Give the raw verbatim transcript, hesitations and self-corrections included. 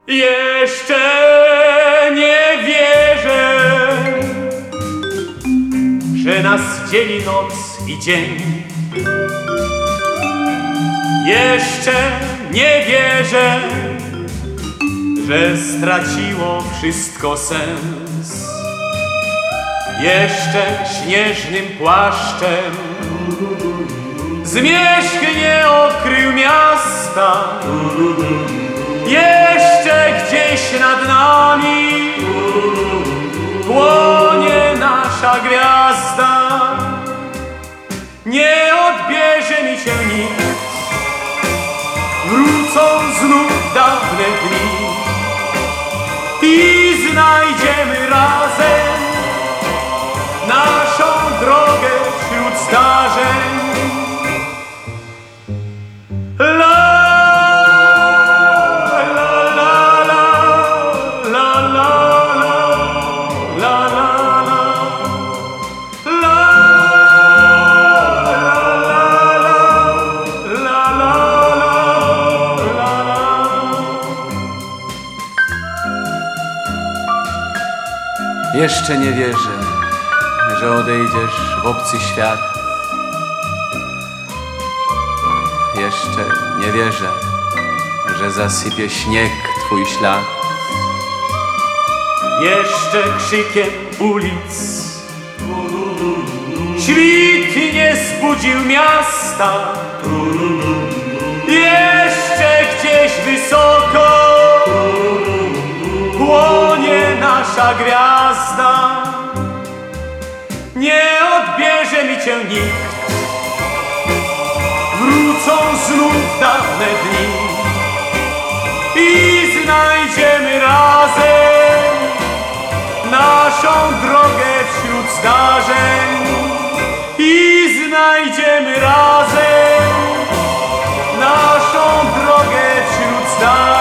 Jeszcze nie wierzę, że nas dzieli noc i dzień. Jeszcze nie wierzę, że straciło wszystko sens. Jeszcze śnieżnym płaszczem zmierzchnie okrył miasta. Jeszcze gdzieś nad nami płonie nasza gwiazda. Nie odbierze mi się nikt, wrócą znów dawne dni i znajdziemy razem naszą drogę wśród zdarzeń. La Jeszcze nie wierzę, że odejdziesz w obcy świat. Jeszcze nie wierzę, że zasypie śnieg twój ślad. Jeszcze krzykiem ulic świt nie zbudził miasta. Jeszcze gdzieś wysoko płonie nasza gwiazda. Nie odbierze mi cię nikt, wrócą znów dawne dni i znajdziemy razem naszą drogę wśród zdarzeń. I znajdziemy razem naszą drogę wśród zdarzeń.